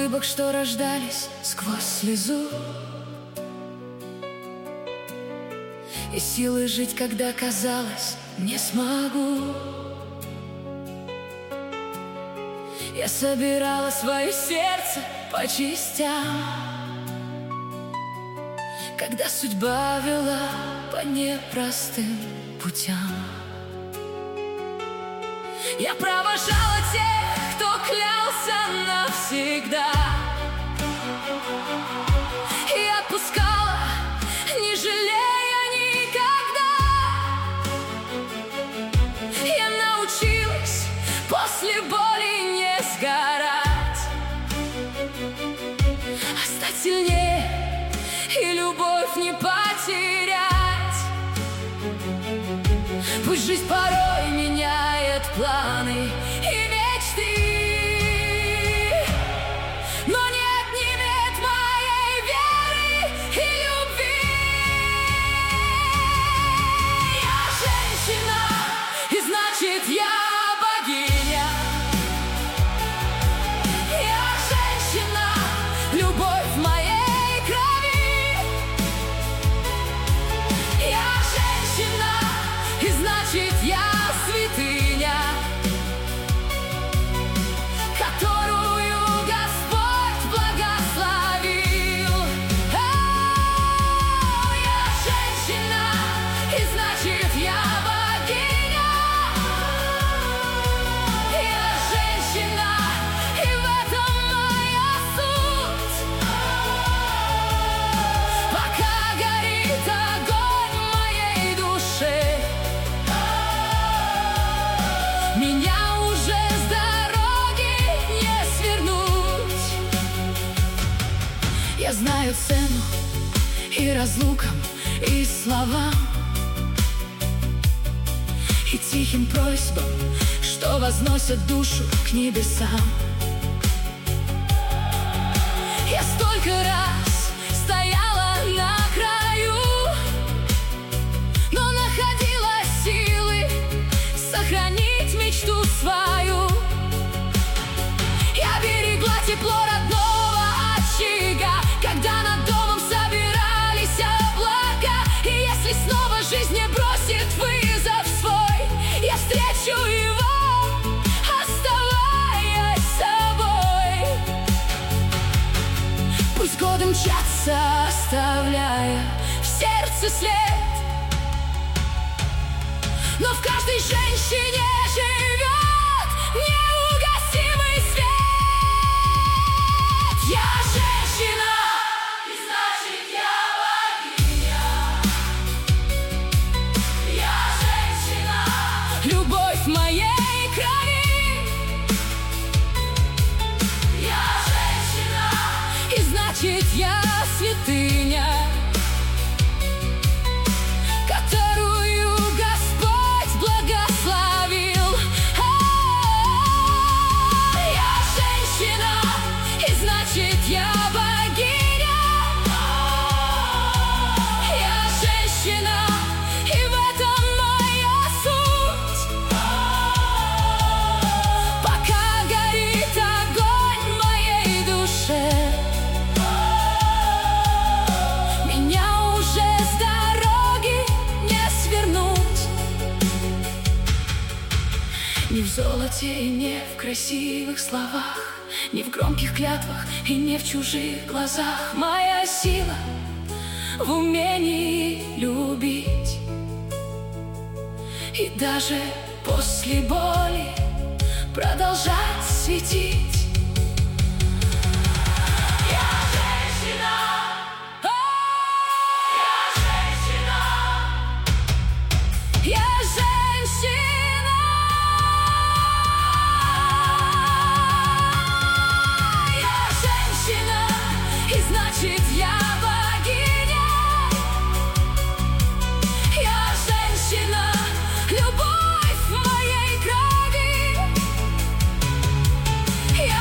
ошибок, что рождались сквозь слезу, и силы жить, когда казалось, не смогу. Я собирала свое сердце по частям, когда судьба вела по непростым путям. Я провожала тех, кто клялся навсегда, и отпускала, не жалея никогда. Я научилась после боли не сгорать, а стать сильнее и любовь не потерять. Пусть жизнь порой меняет планы и мечты, но не отнимет моей веры и любви. Я женщина, и значит я богиня. Я женщина, любовь в моей крови. Я женщина, и значит я святыня, которую Господь благословил. Я женщина, и значит я богиня. Я женщина, и в этом моя суть. Пока горит огонь в моей душе, меня уже с дороги не свернуть. Я знаю цену и разлукам, и словам, и тихим просьбам, что возносят душу к небесам. Я столько раз стояла на краю, но находила силы сохранить мечту свою. Я берегла тепло родного очага, когда над домом собирались облака. И если снова жизнь не бросит вызов свой, я встречу его, оставаясь собой. Пусть годы мчатся, оставляя в сердце след, но в каждой женщине живет неугасимый свет. Я женщина, и значит я богиня. Я женщина, любовь в моей крови. Я женщина, и значит я святыня, которую Господь благословил. Я женщина, и значит я богиня. Я женщина, и в этом моя суть. Пока горит огонь в моей душе, меня уже с дороги не свернуть. Ни в золоте и не в красивых словах, ни в громких клятвах и не в чужих глазах. Моя сила в умении любить, и даже после боли продолжать светить. Я женщина, я женщина, я женщина, я женщина, и значит я богиня. Я женщина, любовь в моей крови. Я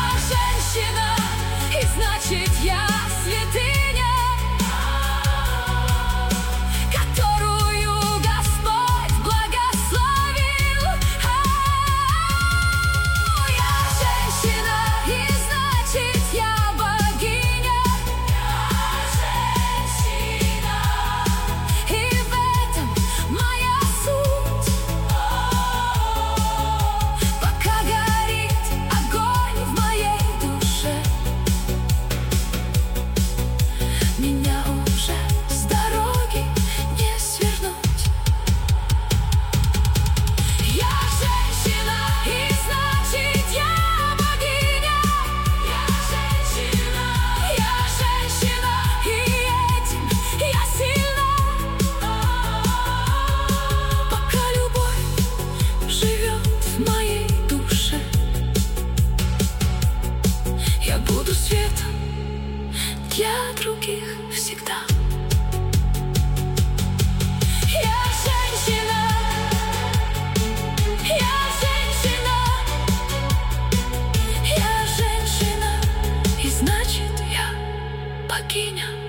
богиня.